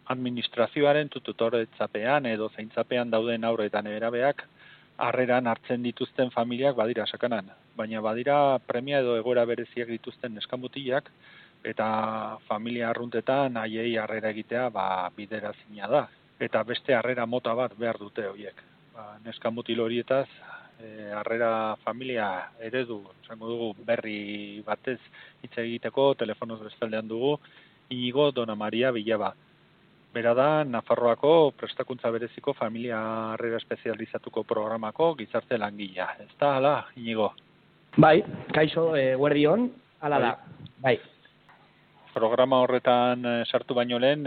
administrazioaren tutoretzapean edo zaintzapean dauden haur eta nerabeak harreran hartzen dituzten familiak badira sakanan, baina badira premia edo egoera bereziak dituzten neskamutilak eta familia arruntetan haiei harrera egitea biderazina da. Eta beste harrera mota bat behar dute horiek. Neskamutil horietaz, harrera familia eredu, esango dugu berri batez hitz egiteko, telefonoz bestaldean dugu, Inigo Dona Maria Bilaba. Bera da, Nafarroako prestakuntza bereziko familia harrera espezializatuko programako gizarte langilea. Ez da, hala, Inigo? Bai, kaixo, guardion, hala da, bai. Programa horretan sartu baino lehen,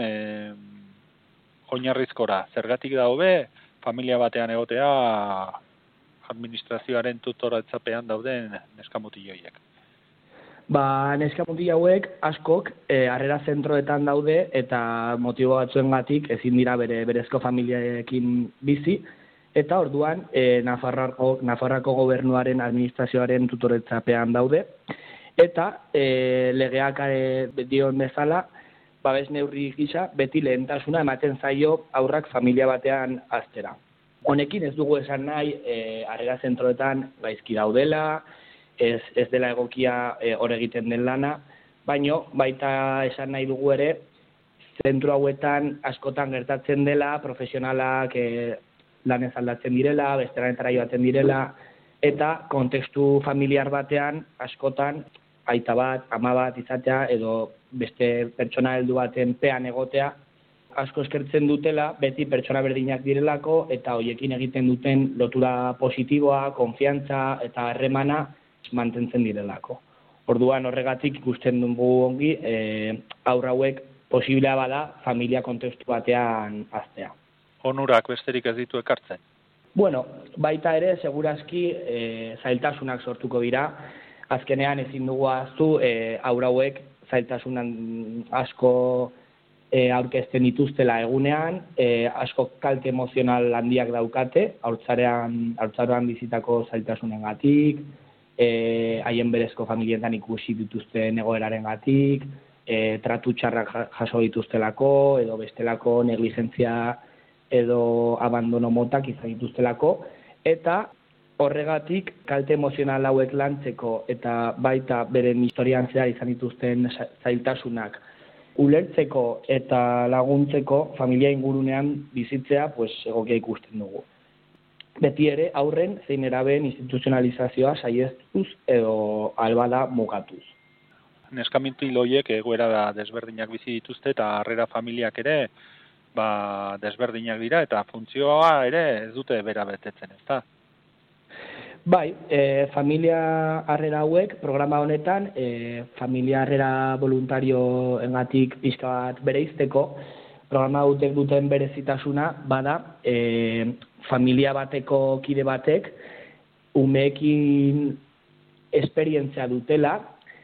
oinarrizkora, zergatik da hobe, familia batean egotea administrazioaren tutoretzapean dauden neskamutil-horiek. Neskamutil hauek askok harrera zentroetan daude eta motibo batzuengatik ezin dira berezko familiaekin bizi, eta orduan Nafarroako gobernuaren administrazioaren tutoretzapean daude, eta legeak dion bezala, babes neurri gisa, beti lehentasuna ematen zaio haurrak familia batean haztera. Honekin ez dugu esan nahi, harrera zentroetan gaizki daudela, ez dela egokia hor egiten den lana, baino baita esan nahi dugu ere, zentro hauetan askotan gertatzen dela, profesionalak lanez aldatzen direla, besteranetara joaten direla, eta kontestu familiar batean askotan aita bat, ama bat izatea edo beste pertsona heldu baten pean egotea, asko eskertzen dutela, beti pertsona berdinak direlako, eta hoiekin egiten duten lotura positiboa, konfiantza eta harremana mantentzen direlako. Orduan horregatik ikusten dugu ongi, haur hauek posiblea bada familia kontestu batean haztea. Onurak besterik ez ditu ekartzen? Bueno, baita ere, segurazki zailtasunak sortuko dira. Azkenean ezin dugu ahaztu, haur hauek zailtasunan asko aurkezten dituztela egunean, asko kalte emozional handiak daukate, haurtzaroan bizitako zailtasunengatik, haien berezko familietan ikusi dituzten egoerarengatik, tratu txarrak jaso dituztelako, edo bestelako negligentzia edo abandono motak izan dituztelako, eta horregatik kalte emozional hauek lantzeko eta baita beren historian zehar izan dituzten zailtasunak ulertzeko eta laguntzeko familia ingurunean bizitzea egokia ikusten dugu. Beti ere aurren zein nerabeen instituzionalizazioa saihestuz edo albada mugatuz. Neskamutil horiek egoera desberdinak bizi dituzte eta harrera familiak ere desberdinak dira eta funtzioa ere ez dute bera betetzen, ezta? Bai, familia harrera hauek programa honetan, familia harrera voluntarioengatik pixka bat bereizteko, programa hauek duten berezitasuna bada, familia bateko kide batek umeekin esperientzia dutela,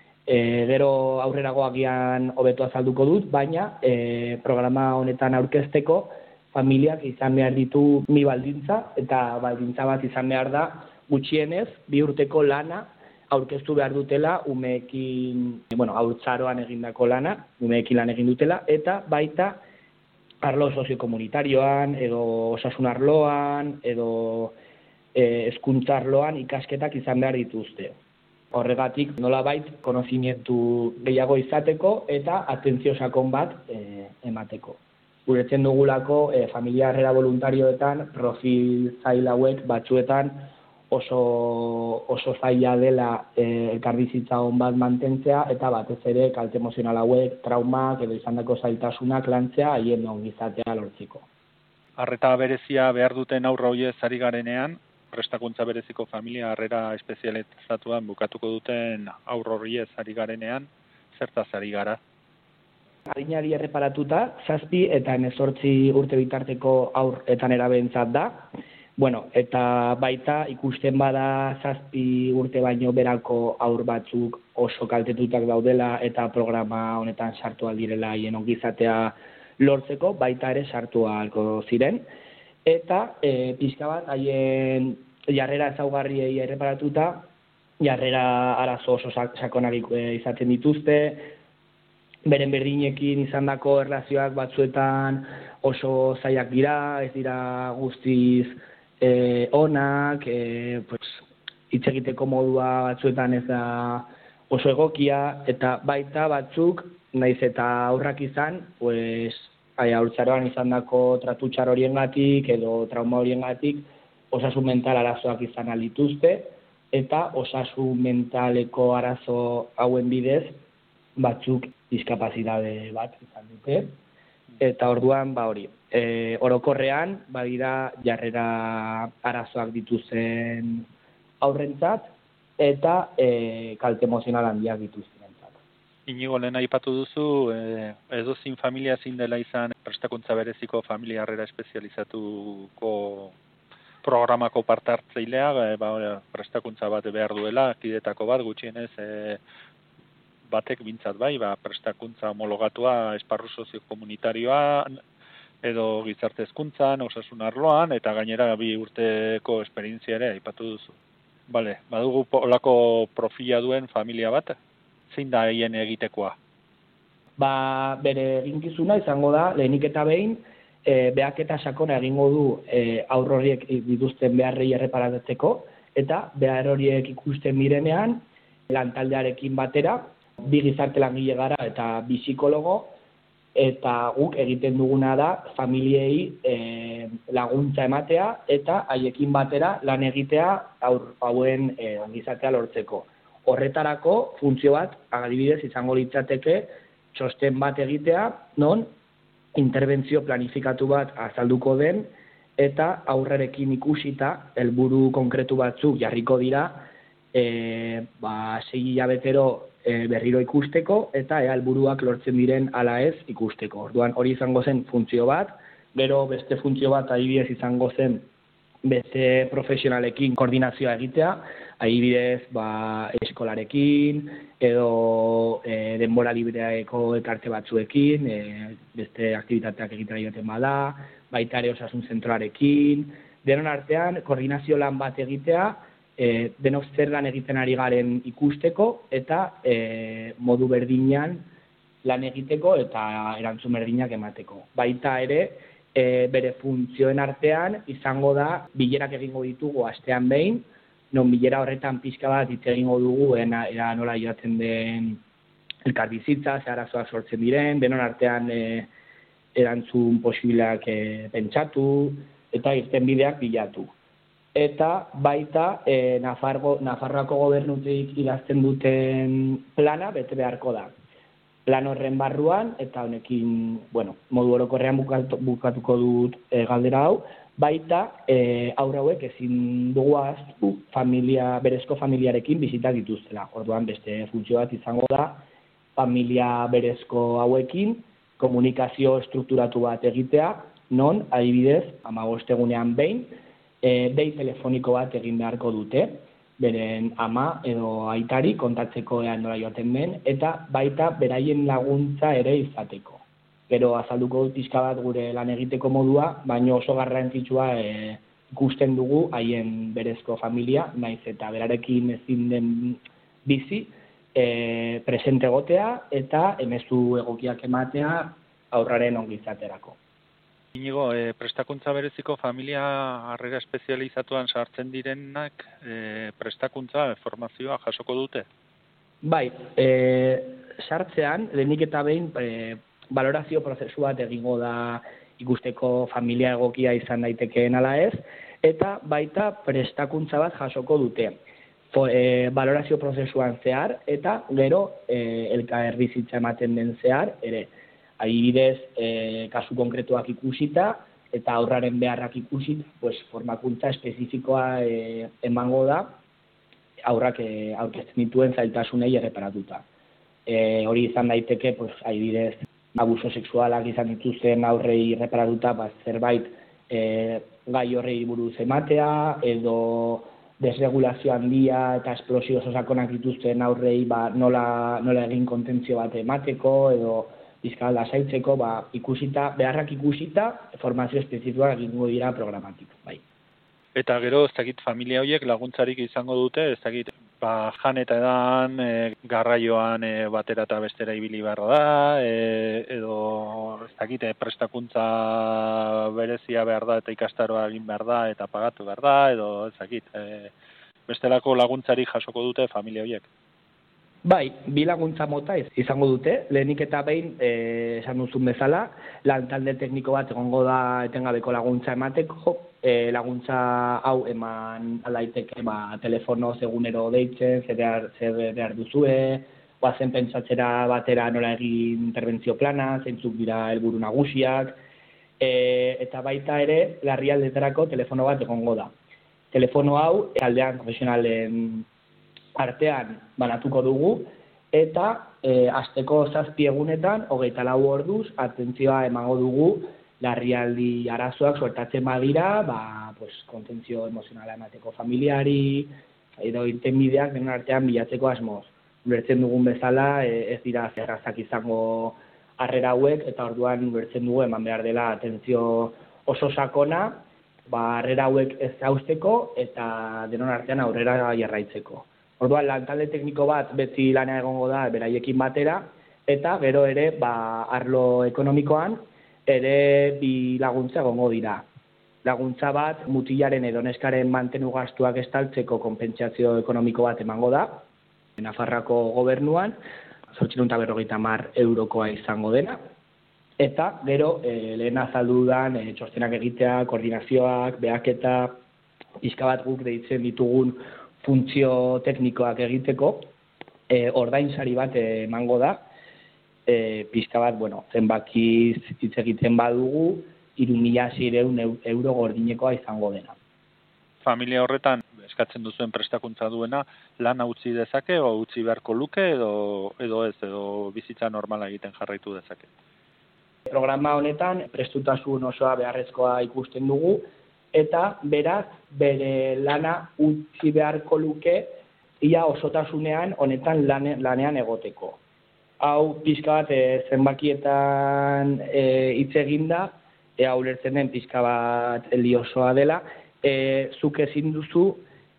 gero aurrerago agian hobeto azalduko dut, baina programa honetan aurkezteko familiak izan behar ditu bi baldintza, eta baldintza bat izan behar da gutxienez 2 urteko lana aurkeztu behar dutela umeekin, haurtzaroan egindako lana, umeekin lan egin dutela, eta baita arlo soziokomunitarioan, edo osasun arloan, edo hezkuntza arloan ikasketak izan behar dituzte. Horregatik nolabait konozimientu gehiago izateko eta atentzio sakon bat emateko. Guretzen dugulako familia harrera voluntarioetan profil zail hauek batzuetan oso zaila dela elkarbizitza on bat mantentzea eta batez ere kalte emozional hauek, traumak edo izandako zailtasunak lantzea haien ongizatea lortzeko. Arreta berezia behar duten haurra horiez ari garenean, prestakuntza bereziko familia harrera espezializatuan bukatuko duten haur horiez ari garenean, zertaz ari gara? Adinari erreparatuta, 7 eta 18 urte bitarteko haur eta nerabeentzat da. Eta baita ikusten bada 7 urte baino berako haur batzuk oso kaltetutak daudela eta programa honetan sartu aldirela haien ongizatea lortzeko, baita ere sartu ahalko ziren. Eta pixka bat haien jarrera ezaugarriei erreparatuta, jarrera arazo oso sakonak izaten dituzte, beren berdinekin izandako erlazioak batzuetan oso zailak dira, ez dira guztiz onak, pues, hitz egiteko modua batzuetan ez da oso egokia, eta baita batzuk, naiz eta aurrak izan, pues, haurtzaroan izandako tratu txar horiengatik edo trauma horiengatik osasun mental arazoak izan dituzte, eta osasun mentaleko arazo hauen bidez batzuk diskapazitate bat izan dute. Eta orduan, hori, orokorrean, badira jarrera arazoak dituzten aurrentzat, eta kalte emozional handiak dituztenentzat. Inigo, lehen aipatu duzu, edozein familia ezin dela izan prestakuntza bereziko familia harrera espezializatuko programako parte hartzailea, prestakuntza bat behar duela, kidetako bat, gutxienez, batek bintzat bai, prestakuntza homologatua esparru soziokomunitarioan, edo gizarte hezkuntzan, osasun arloan, eta gainera 2 urteko esperientzia ere aipatu duzu. Bale, badugu olako profila duen familia bat, zein da haien egitekoa? Bere eginkizuna izango da, lehenik eta behin, behaketa sakona egingo du haur horiek dituzten beharrei erreparatzeko, eta behar horiek ikusten mirenean, lantaldearekin batera, 2 gizarte langile gara eta 2 psikologo, eta guk egiten duguna da familiei laguntza ematea eta haiekin batera lan egitea hauen ongizatea lortzeko. Horretarako funtzio bat, adibidez izango litzateke, txosten bat egitea, non interbentzio planifikatu bat azalduko den, eta aurrerekin ikusita, helburu konkretu batzuk jarriko dira, 6 hilabetero berriro ikusteko, eta helburuak lortzen diren ala ez ikusteko. Orduan hori izango zen funtzio bat, gero beste funtzio bat adibidez izango zen beste profesionalekin koordinazioa egitea, adibidez eskolarekin, edo denbora libreako elkarte batzuekin, beste aktibitateak egitera joaten bada, baita ere osasun zentroarekin, denon artean koordinazio lan bat egitea, denok zer lan egiten ari garen ikusteko, eta modu berdinean lan egiteko eta erantzun berdinak emateko. Baita ere, bere funtzioen artean izango da bilerak egingo ditugu astean behin, non bilera horretan pixka bat hitz egingo dugu, era nola joaten den elkarbizitza, ze arazoak sortzen diren, denon artean erantzun posibleak pentsatu, eta irtenbideak bilatu. Eta baita Nafarroako gobernutik idazten duten plana bete beharko da. Plan horren barruan, eta honekin, modu orokorrean bukatuko dut galdera hau, baita haur hauek ezin dugu ahaztu berezko familiarekin bizitak dituztela. Orduan beste funtzio bat izango da familia berezko hauekin komunikazio estrukturatu bat egitea, non adibidez 15 egunean behin dei telefoniko bat egin beharko dute, beren ama edo aitari kontatzeko nola joaten den, eta baita beraien laguntza ere izateko. Gero azalduko dut pixka bat gure lan egiteko modua, baina oso garrantzitsua ikusten dugu haien berezko familia, naiz eta berarekin ezin den bizi, presente egotea eta emezu egokiak ematea aurraren ongizaterako. Inigo, prestakuntza bereziko familia harrera espezializatuan sartzen direnak prestakuntza formazioa jasoko dute? Bai, sartzean, lehenik eta behin, balorazio prozesu bat egingo da ikusteko familia egokia izan daitekeen ala ez, eta baita prestakuntza bat jasoko dute. Balorazio prozesuan zehar, eta gero elkarbizitza ematen den zehar, ere, adibidez, kasu konkretuak ikusita, eta aurraren beharrak ikusita, formakuntza espezifikoa emango da, aurrak aurkezten dituen zailtasunei erreparatuta. Hori izan daiteke, adibidez, abuso sexualak izan dituzten aurrei erreparatuta, zerbait gai horrei buruz ematea, edo desregulazio handia eta esplosio sakonak dituzten aurrei nola egin kontentzio bat emateko, edo bizkal lasaitzeko, beharrak ikusita, formazio espezifikoak egingo dira programatik, bai. Eta gero, ez dakit familia horiek laguntzarik izango dute, ez dakit jan eta edan, garraioan batera eta bestera ibili beharra da, edo ez dakite prestakuntza berezia behar da eta ikastaroa egin behar da eta pagatu behar da, edo ez dakit, bestelako laguntzari jasoko dute familia horiek. Bai, bi laguntza mota izango dute. Lehenik eta behin, esan duzun bezala, lantalde tekniko bat egongo da etengabeko laguntza emateko. Laguntza hau eman alaiteke telefono egunero deitzen, zer behar duzue, oazen pentsatzera batera nola egin interbentzio plana, zeintzuk dira helburu nagusiak, eta baita ere, larrialdetarako telefono bat egongo da. Telefono hau, aldean profesionalen artean banatuko dugu, eta asteko 7 egunetan, 24 orduz, atentzioa emango dugu, larrialdi arazoak suertatzen badira, kontentzio emozionala emateko familiari, edo irtenbideak denon artean bilatzeko asmoz. Ulertzen dugun bezala, ez dira zerrazak izango harrera hauek, eta orduan ulertzen dugu eman behar dela atentzio oso sakona, harrera hauek ez hausteko, eta denon artean aurrera jarraitzeko. Orduan, lantalde tekniko bat beti lana egongo da beraiekin batera, eta gero ere, arlo ekonomikoan, ere bi laguntza egongo dira. Laguntza bat, mutilaren edo neskaren mantenu gastuak estaltzeko konpentsazio ekonomiko bat emango da, Nafarroako gobernuan, 850 eurokoa izango dena, eta gero, lehen azaldu dudan, txostenak egitea, koordinazioak, behaketa, pixka bat guk deitzen ditugun funtzio teknikoak egiteko, ordainsari bat emango da, pixka bat, zenbakiz hitz egiten badugu, 3.600 euro gordinekoa izango dena. Familia horretan, eskatzen duzuen prestakuntza duena, lana utzi dezake, o utzi beharko luke, edo ez, edo bizitza normala egiten jarraitu dezake? Programa honetan, prestutasun osoa beharrezkoa ikusten dugu, eta beraz, bere lana utzi beharko luke, ia osotasunean honetan lanean egoteko. Hau pixka bat zenbakietan hitz eginda, ulertzen den pixka bat liosoa dela, zuk ezin duzu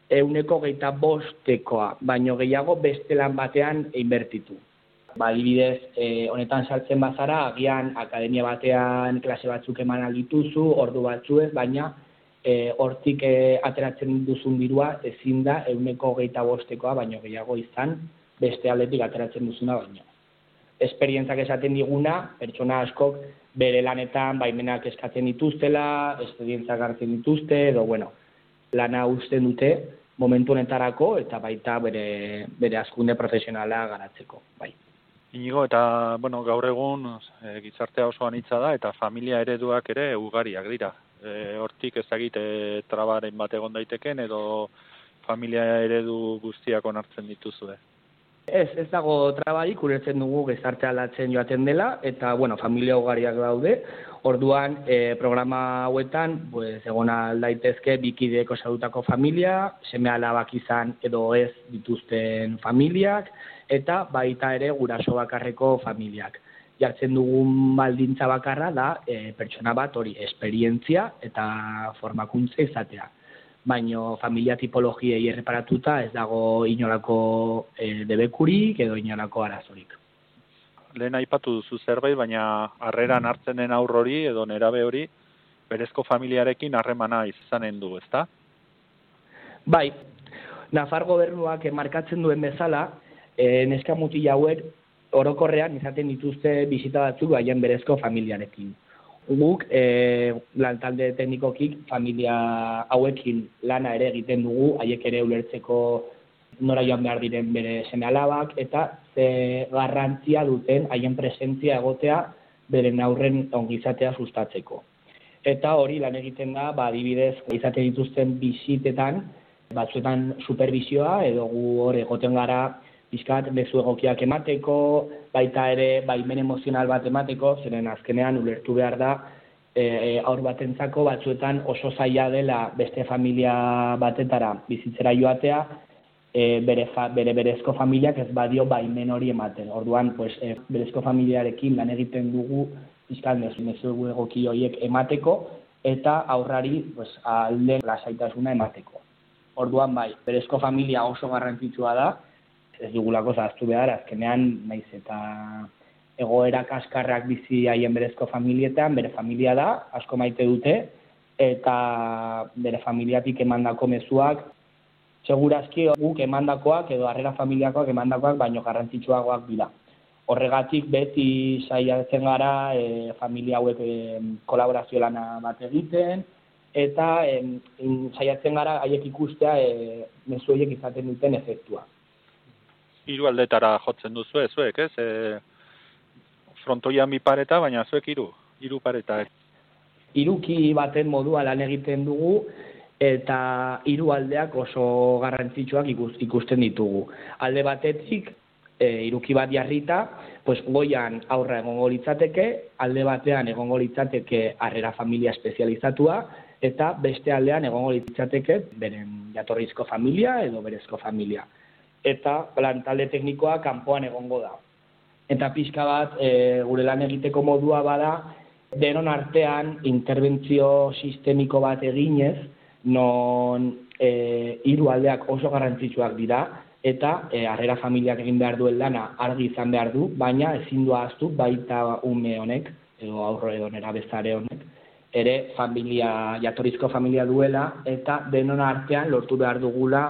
125%koa, baino gehiago beste lan batean inbertitu. Adibidez, honetan sartzen bazara, agian akademia batean klase batzuk eman aldituzu, ordu batzuez, baina hortik ateratzen duzun dirua ezin da 125%koa, baino gehiago izan, beste aldetik ateratzen duzuna baino. Esperientzak esaten diguna, pertsona askok bere lanetan baimenak eskatzen dituztela, esperientzak hartzen dituzte, edo lana uzten dute momentu honetarako eta baita bere hazkunde profesionala garatzeko. Bai. Inigo, eta gaur egun gizartea oso anitza da eta familia ereduak ere ugariak dira. Hortik ezagite trabaren bat egon daiteken edo familia eredu guztiak onartzen dituzue? Ez dago trabarik, ulertzen dugu gizarte aldatzen joaten dela, eta familia ugariak daude. Orduan, programa hauetan, egon aldaitezke bikideko osatutako familia, seme alabak izan edo ez dituzten familiak, eta baita ere guraso bakarreko familiak. Jartzen dugun baldintza bakarra da pertsona bat hori esperientzia eta formakuntza izatea. Baina familia tipologiei erreparatuta ez dago inolako debekurik edo inolako arazorik. Lehen aipatu duzu zerbait, baina harreran hartzen den haur hori edo nerabe hori berezko familiarekin harremana izanen du, ezta? Bai, Nafar gobernuak markatzen duen bezala, neska mutil hauek orokorrean izaten dituzte bisita batzuk haien berezko familiarekin. Guk, lantalde teknikokik, familia hauekin lana ere egiten dugu, haiek ere ulertzeko nora joan behar diren bere seme alabak, eta ze garrantzia duten haien presentzia egotea beren aurren ongizatea sustatzeko. Eta hori lan egiten da, adibidez, izaten dituzten bisitetan, batzuetan supervisioa, edo gu hor egoten gara pixkat bezu egokiak emateko, baita ere baimen emozional bat emateko, zeren azkenean ulertu behar da, haur batentzako batzuetan oso zaila dela beste familia batetara bizitzera joatea, bere berezko familiak ez badio baimen hori ematen. Orduan, berezko familiarekin lan egiten dugu pixkat mezu egoki horiek emateko, eta aurrari alde lasaitasuna emateko. Orduan bai, berezko familia oso garrantzitsua da, ez dugulako zahaztu behar, azkenean naiz eta egoera kaskarrak bizi haien berezko familietan, bere familia da, asko maite dute, eta bere familiatik emandako mezuak, segurazki guk emandakoak edo harrera familiakoak emandakoak baino garrantzitsuagoak dira. Horregatik beti saiatzen gara familia hauek kolaborazio lana bat egiten, eta saiatzen gara haiek ikustea mezu horiek izaten duten efektua. Hiru aldetara jotzen duzu zuek, ez? Frontoian bi pareta, baina zuek hiru pareta. Hiruki baten modua lan egiten dugu, eta hiru aldeak oso garrantzitsuak ikusten ditugu. Alde batetik, hiruki bat jarrita, goian aurra egongo litzateke, alde batean egongo litzateke harrera familia espezializatua, eta beste aldean egongo litzateke beren jatorrizko familia edo berezko familia. Eta talde teknikoa kanpoan egongo da. Eta pixka bat gure lan egiteko modua bada, denon artean interbentzio sistemiko bat eginez, non hiru aldeak oso garrantzitsuak dira, eta harrera familiak egin behar duen lana argi izan behar du, baina ezin du ahaztu baita ume honek, edo aurro edo nerabezare honek, ere jatorrizko familia duela, eta denon artean lortu behar dugula,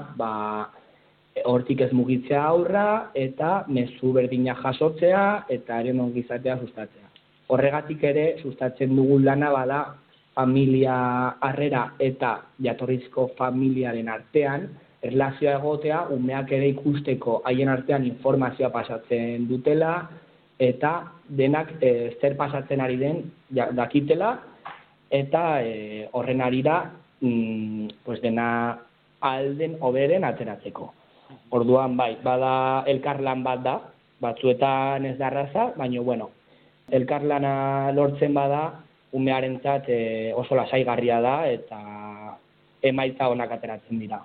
hortik ez mugitzea aurra, eta mezu berdina jasotzea, eta haren ongizatea sustatzea. Horregatik ere, sustatzen dugun lana bada, familia harrera eta jatorrizko familiaren artean, erlazioa egotea, umeak ere ikusteko haien artean informazioa pasatzen dutela, eta denak zer pasatzen ari den dakitela, eta horren arira dena alden hoberen ateratzeko. Orduan bai, bada elkarlan bat da, batzuetan ez da erraza, baina elkarlana lortzen bada, umearentzat oso lasaigarria da eta emaitza onak ateratzen dira.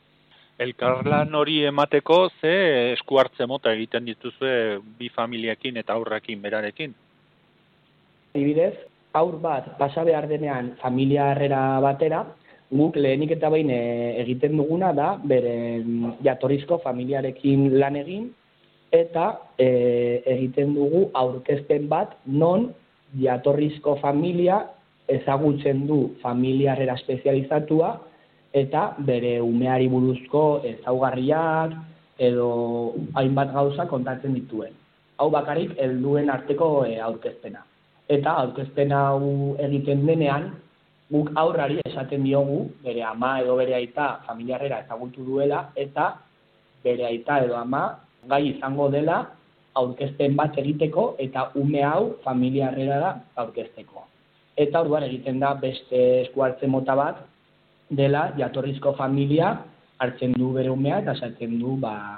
Elkarlan hori emateko ze esku hartze mota egiten dituzue bi familiekin eta aurrekin berarekin? Adibidez, aur bat pasa behar denean familia harrera batera, guk lehenik eta behin egiten duguna da beren jatorrizko familiarekin lan egin, eta egiten dugu aurkezpen bat non jatorrizko familia ezagutzen du familia harrera espezializatua eta bere umeari buruzko ezaugarriak edo hainbat gauza kontatzen dituen. Hau bakarrik helduen arteko aurkezpena. Eta aurkezpen hau egiten denean, guk aurrari esaten diogu, bere ama edo bere aita familia harrera ezagutu duela, eta bere aita edo ama gai izango dela aurkezpen bat egiteko eta ume hau familia harrera aurkezteko. Eta orduan egiten da beste esku hartze mota bat dela jatorrizko familia hartzen du bere umea eta esaten du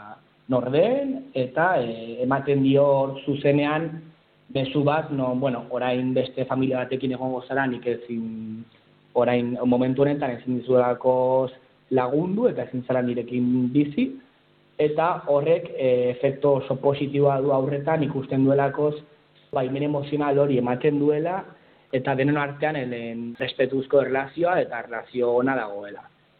norden eta ematen dio zuzenean mezu bat, orain beste familia batekin egongo zara, nik ezin orain momentu honetan ezin dizulako lagundu eta ezin zara nirekin bizi, eta horrek efektu oso positiboa du aurretan ikusten duelakoz baimen emozional hori ematen duela eta denon artean respetuzko erlazioa eta erlazio ona dagoela.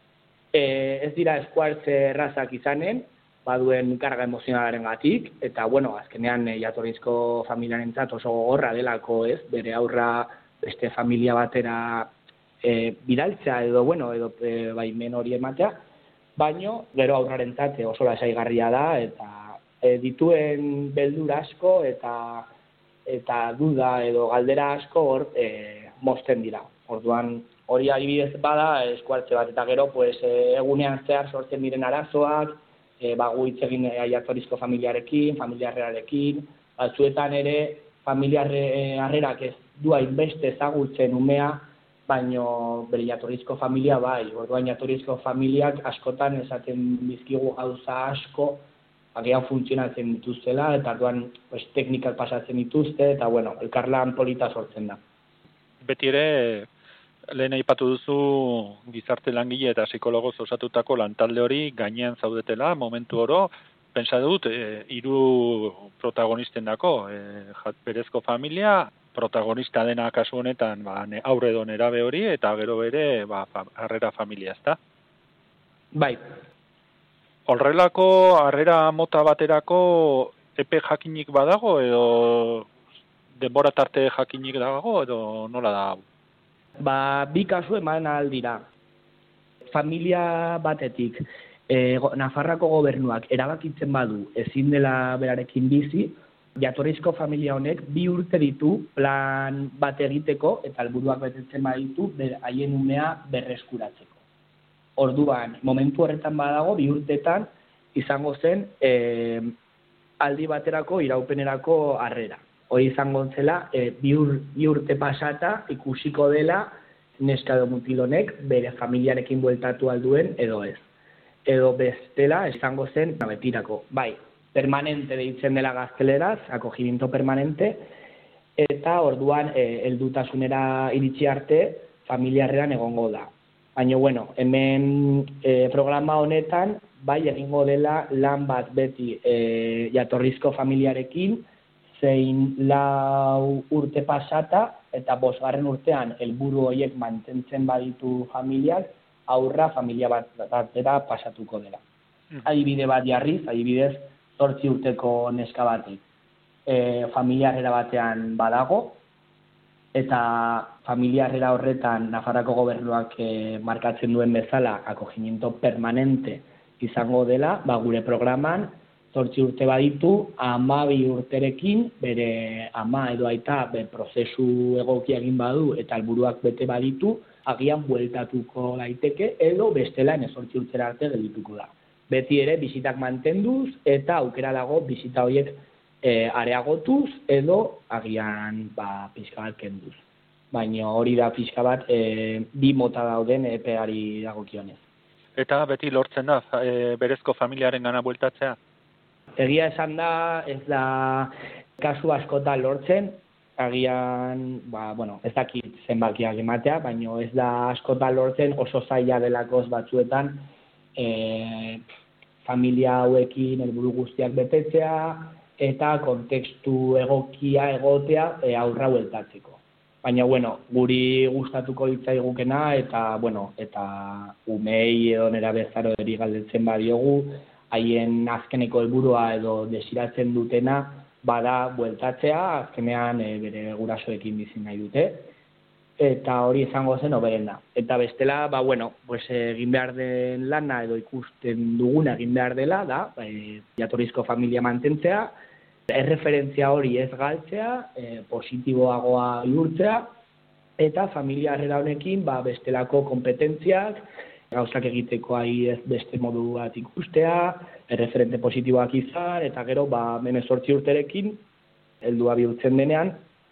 Ez dira esku hartze errazak izanen, baduen karga emozionalarengatik eta azkenean jatorrizko familiarentzat oso gogorra delako, ez, bere aurra beste familia batera bidaltzea edo baimen hori ematea, baino gero aurrarentzat oso lasaigarria da eta dituen beldur asko eta duda edo galdera asko hor mozten dira. Orduan hori adibidez bada esku hartze bat eta gero egunean zehar sortzen diren arazoak, gu hitz egin jatorrizko familiarekin, familia harrerarekin, batzuetan ere familia harrerak ez du hainbeste ezagutzen umea, baino bere jatorrizko familia bai. Orduan jatorrizko familiak askotan esaten dizkigu gauza asko agian funtzionatzen dituztela eta orduan teknikak pasatzen dituzte eta elkarlan polita sortzen da. Beti ere lehen aipatu duzu gizarte langile eta psikologoz osatutako lantalde hori gainean zaudetela momentu oro. Pentsa dut hiru protagonisten dako, berezko familia, protagonista dena kasu honetan aurre edo nerabe hori eta gero bere harrera familia, ezta? Bai. Horrelako harrera mota baterako epe jakinik badago edo denbora tarte jakinik dago edo nola da? Ba, bi kasu eman ahal dira. Familia batetik Nafarroako gobernuak erabakitzen badu ezin dela berarekin bizi, jatorrizko familia honek 2 urte ditu plan bat egiteko eta helburuak betetzen baditu haien umea berreskuratzeko. Orduan, momentu horretan badago 2 urtetan izango zen aldi baterako iraupenerako harrera. Hori izango zela 2 urte pasata ikusiko dela neska edo mutil honek bere familiarekin bueltatu alduen edo ez. Edo bestela izango zen betirako. Bai, permanente deitzen dela gazteleraz, acogimiento permanente, eta orduan heldutasunera iritsi arte familia harreran egongo da. Baina, bueno, hemen programa honetan, bai egingo dela lan bat beti jatorrizko familiarekin, zein 4 urte pasata, eta 5. urtean helburu horiek mantentzen baditu familiak, aurra familia batera pasatuko dela. Adibide bat jarriz, adibidez, 8 urteko neska batek familia harrera batean badago, eta familia harrera horretan Nafarroako gobernuak markatzen duen bezala acogimiento permanente izango dela, ba, gure programan 8 urte baditu, 12 urterekin bere ama edo aita prozesu egokia egin badu eta helburuak bete baditu, agian bueltatuko daiteke edo bestela 18 urtera arte geldituko da. Beti ere bizitak mantenduz eta aukera dago bizita horiek areagotuz edo agian pixka bat kenduz. Baina hori da pixka bat bi mota dauden epeari dagokionez. Eta beti lortzen da berezko familiaren gana bueltatzea? Egia esan da, ez da kasu askotan lortzen, agian, ez dakit zenbakiak ematea, baina ez da askotan lortzen oso zaila delakoz batzuetan familia hauekin helburu guztiak betetzea eta kontekstu egokia egotea aurra bueltatzeko. Baina, guri gustatuko litzaigukena eta umei edo nerabezarori galdetzen badiogu, haien azkeneko helburua edo desiratzen dutena bada bueltatzea, azkenean bere gurasoekin bizi nahi dute, eta hori izango zen hoberena. Eta bestela, egin behar den lana edo ikusten duguna egin behar dela, da, jatorrizko familia mantentzea, erreferentzia hori ez galtzea, positiboagoa bihurtzea, eta familia harrera honekin bestelako kompetentziak, gauzak egiteko ez beste modu bat ikustea, erreferente positiboak izan, eta gero, 18 urterekin, heldua bihurtzen denean,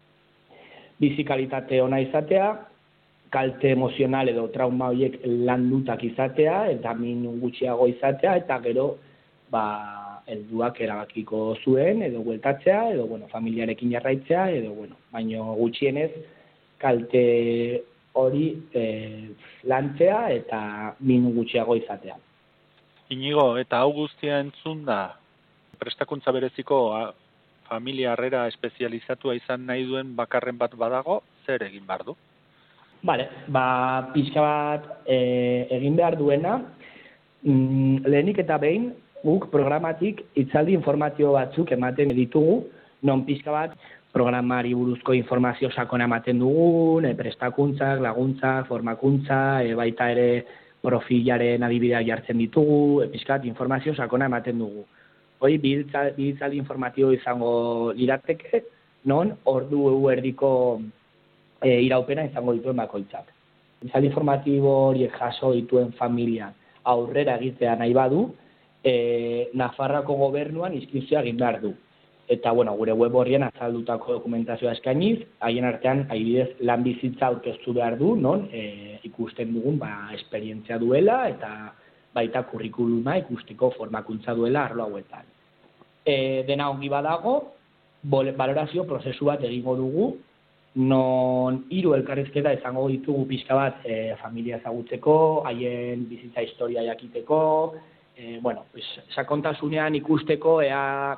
bizi kalitate ona izatea, kalte emozional edo trauma horiek landutak izatea, eta min gutxiago izatea, eta gero, helduak erabakiko zuen, edo bueltatzea, edo, familiarekin jarraitzea, edo, baino gutxienez, kalte hori lantzea eta min gutxiago izatea. Inigo, eta hau guztia entzun da, prestakuntza bereziko familia harrera espezializatua izan nahi duen bakarren bat badago, zer egin behar du? Bale, pixka bat egin behar duena, lehenik eta behin, guk programatik hitzaldi informazio batzuk ematen ditugu, non pixka bat programari buruzko informazio sakona ematen dugun, prestakuntzak, laguntzak, formakuntza, baita ere profilaren adibideak jartzen ditugu, pixka bat informazio sakona ematen dugu. Hoi, bi hitzaldi informazio izango lirateke, non ordu erdiko iraupena izango dituen bakoitzak. Hitzaldi informatibo horiek jaso dituen familia aurrera egitea nahi badu, Nafarroako gobernuan inskripzioa egin behar du. Eta, gure web horrien azaldutako dokumentazioa eskainiz, haien artean, adibidez, lan bizitza aurkeztu behar du, non ikusten dugun, esperientzia duela, eta baita kurrikuluma ikusteko formakuntza duela arlo hauetan. Dena ongi badago, balorazio prozesu bat egingo dugu, non 3 elkarrizketa izango ditugu pixka bat familia ezagutzeko, haien bizitza historia jakiteko, sakontasunean ikusteko ea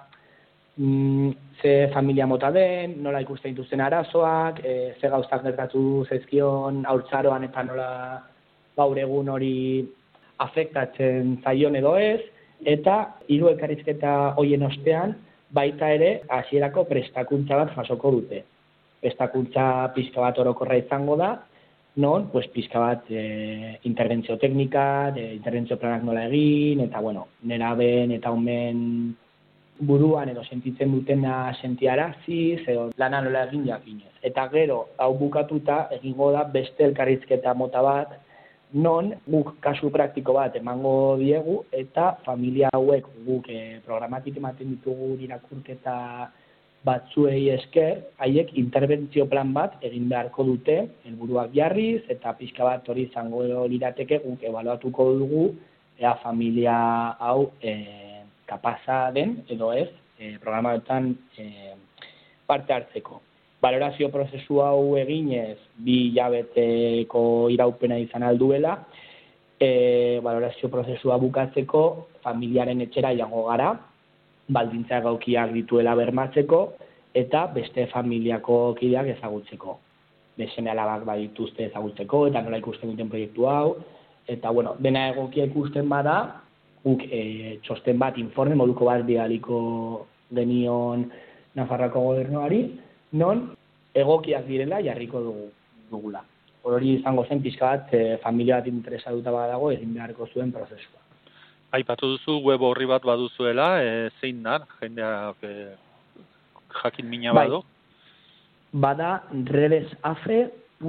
ze familia mota den, nola ikusten dituzten arazoak, ze gauzak gertatu zaizkion haurtzaroan eta nola gaur egun hori afektatzen zaion edo ez, eta hiru elkarrizketa hoien ostean baita ere hasierako prestakuntza bat jasoko dute. Prestakuntza pixka bat orokorra izango da, non, pues pixka bat interbentzio teknikak, interbentzio planak nola egin, eta bueno, neraben eta umen buruan edo sentitzen dutena sentiaraziz, edo lana nola egin jakinez. Eta gero, hau bukatuta, egingo da beste elkarrizketa mota bat, non guk kasu praktiko bat emango diegu, eta familia hauek guk programatik ematen ditugu irakurketa batzuei esker, haiek interbentzio plan bat egin beharko dute, helburuak jarriz, eta pixka bat hori izango lirateke guk ebaluatuko dugu, ea familia hau kapaza den edo ez programaetan parte hartzeko. Balorazio prozesu hau eginez 2 hilabeteko iraupena izan alduela, balorazio prozesua bukatzeko familiaren etxera jango gara, baldintza egokiak dituela bermatzeko eta beste familiako kideak ezagutzeko. Seme alabak badituzte ezagutzeko eta nola ikusten duten proiektu hau, eta bueno, dena egokia ikusten bada, guk txosten bat, informe moduko bat bidaliko genion Nafarroako gobernuari, non egokiak direla jarriko dugula. Hori izango zen pixka bat familia bat interesatuta badago egin beharko zuen prozesua. Aipatu duzu web horri bat baduzuela, zein da, jendeak jakin mina badu? Bada redesafre.org.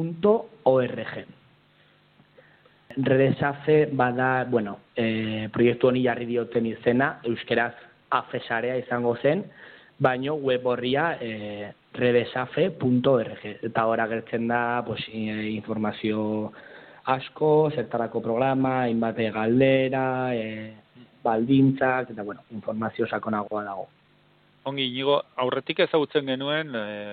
Redesafre bada, bueno, proiektu honi jarri dioten izena, euskeraz afesarea izango zen, baino web horria redesafre.org. Eta hor agertzen da informazio asko, zertarako programa, hainbat galdera, baldintzak, eta bueno, informazio sakonagoa dago. Ongi, Inigo, aurretik ezagutzen genuen,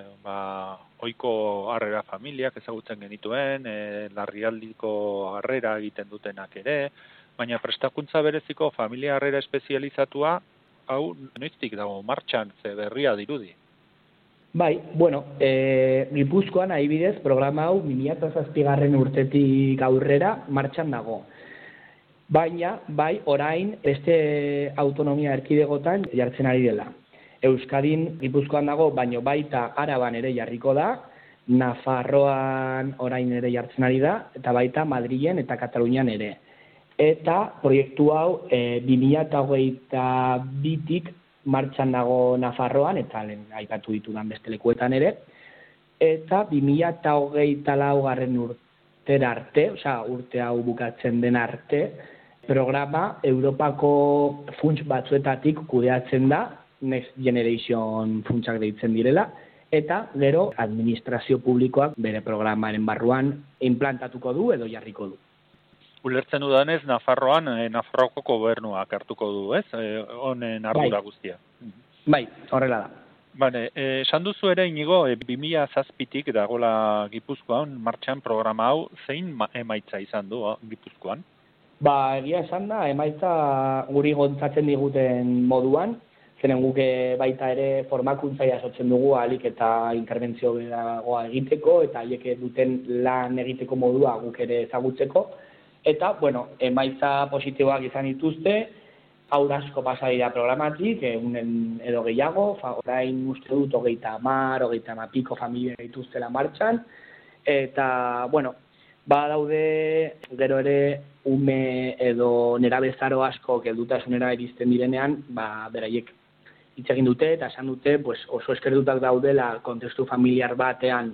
ohiko harrera familiak ezagutzen genituen, larrialdiko harrera egiten dutenak ere, baina prestakuntza bereziko familia harrera espezializatua, hau noiztik dago martxan, ze berria dirudi. Bai, bueno, Gipuzkoan adibidez programa hau 2007 urtetik aurrera martxan dago. Baina, bai, orain beste autonomia erkidegotan jartzen ari dela. Euskadin Gipuzkoan dago, baino baita Araban ere jarriko da, Nafarroan orain ere jartzen ari da, eta baita Madrilen eta Katalunian ere. Eta proiektu hau 2022tik martxan dago Nafarroan, eta lehen aipatu ditudan beste lekuetan ere, eta 2024 urtera arte, urte hau bukatzen den arte, programa Europako funts batzuetatik kudeatzen da, Next Generation funtsak deitzen direla, eta gero administrazio publikoak bere programaren barruan implantatuko du edo jarriko du. Ulertzen dudanez, Nafarroan, Nafarroako gobernuak hartuko du, ez? Honen ardura guztia. Bai, horrela da. Bale, esan duzu ere, Inigo, 2007tik dagoela Gipuzkoan, martxan programa hau, zein emaitza izan du Gipuzkoan? Egia esan da, emaitza guri gontzatzen diguten moduan, zenen guke baita ere formakuntza jasotzen dugu ahalik eta interbentzio bedagoa egiteko, eta haiek duten lan egiteko modua guk ere ezagutzeko, eta, bueno, emaitza positiboak izan dituzte, haur asko pasa dira programatik, egunen edo gehiago, orain uste dut 30 piko familia dituztela martxan, eta, bueno, badaude gero ere ume edo nerabezaro asko geldutasunera iristen direnean, beraiek hitz egin dute eta esan dute oso eskertutak daudela kontestu familiar batean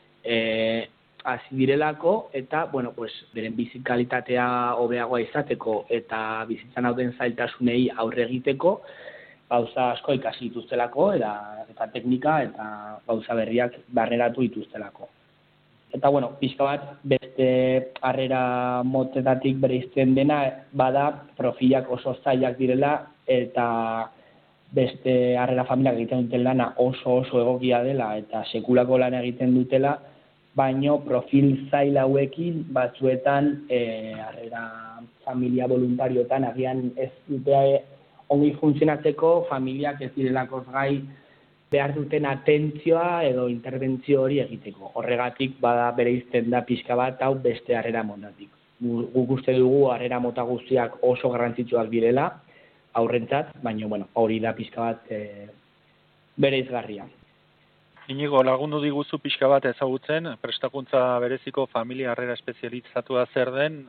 hasi direlako, eta, beren bizikalitatea hobeagoa izateko eta bizitzan dauden zailtasunei aurre egiteko, gauza asko ikasi dituztelako, eta teknika eta gauza berriak barneratu dituztelako. Eta, pixka bat, beste harrera motetatik bereizten dena, bada profilak oso zailak direla, eta beste harrera familiak egiten duten lana oso egokia dela, eta sekulako lana egiten dutela, baino profil zail hauekin batzuetan harrera familia voluntarioetan agian ez dute ongi funtzionatzeko, familiak ez direlako gai behar duten atentzioa edo interbentzio hori egiteko. Horregatik bada bereizten da pixka bat hau beste harrera motatik. guk uste dugu harrera mota guztiak oso garrantzitsuak direla aurrentzat, baina hori da pixka bat bereizgarria. Inigo, lagundu diguzu pixka bat ezagutzen, prestakuntza bereziko familia harrera espezializatua zer den,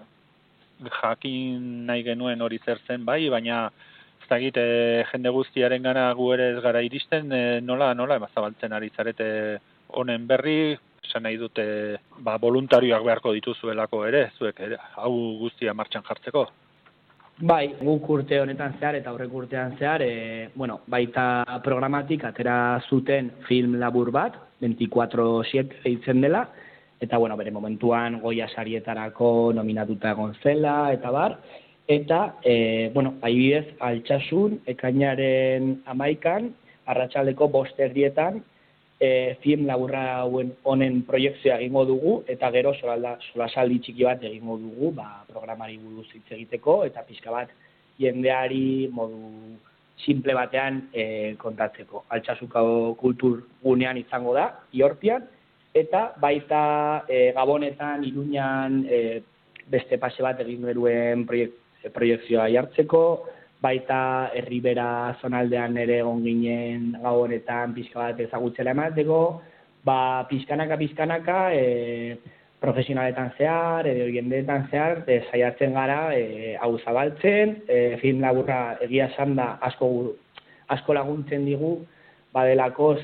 jakin nahi genuen hori zer zen bai, baina ez dakit jende guztiaren gana gu ere ez gara iristen, nola emazabaltzen ari zarete honen berri, esan nahi dute voluntarioak beharko dituzuelako ere, zuek hau guztia martxan jartzeko. Bai, guk urte honetan zehar eta aurreko urtean zehar, baita programatik atera zuten film labur bat, 24/7 eitzen dela, eta bere momentuan Goya sarietarako nominatuta egon zela, eta bar, eta, adibidez, Altsasun, ekainaren 11an, arratsaldeko 5:00 film laburra honen proiektzioa egingo dugu, eta gero solasaldi txiki bat egingo dugu, programari buruz hitz egiteko, eta pixka bat jendeari modu simple batean kontatzeko. Altsasuko kultur gunean izango da, Iortian, eta baita Gabonetan, Iruñan, beste pase bat egin genuen proiektzioa jartzeko, baita Herribera zonaldean ere egon ginen Gabonetan pixka bat ezagutzera emateko, pixkanaka, profesionaletan zehar, edo jendeetan zehar, saiatzen gara hau zabaltzen, film laburra egia esan da asko laguntzen digu, badelakoz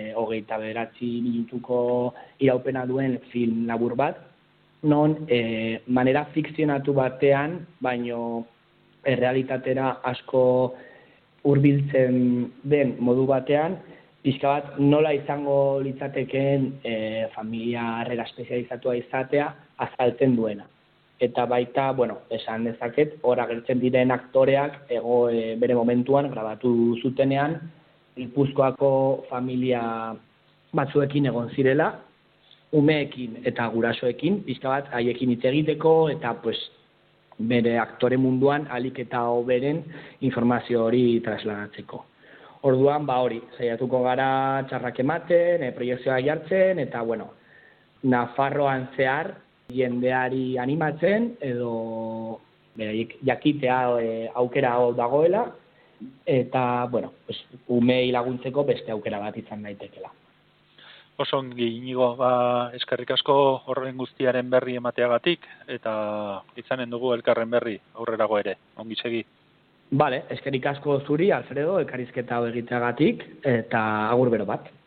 29 minutuko iraupena duen film labur bat, non manera fikzionatu batean, baino errealitatera asko hurbiltzen den modu batean, pixka bat nola izango litzatekeen familia harrera espezializatua izatea azaltzen duena. Eta baita, esan dezaket, hor agertzen diren aktoreak bere momentuan grabatu zutenean, Gipuzkoako familia batzuekin egon zirela, umeekin eta gurasoekin, pixka bat haiekin hitz egiteko, eta bere aktore munduan ahalik eta hoberen informazio hori trasladatzeko. Orduan, hori, saiatuko gara txarrak ematen, proiektzioak jartzen, eta, Nafarroan zehar jendeari animatzen, edo jakitea aukera dagoela, eta, umei laguntzeko beste aukera bat izan daitekela. Oso ongi, Inigo, eskerrik asko horren guztiaren berri emateagatik, eta izanen dugu elkarren berri aurrerago ere, ongi segi. Bale, eskerrik asko zuri, Alfredo, elkarrizketa egiteagatik, eta agur bero bat.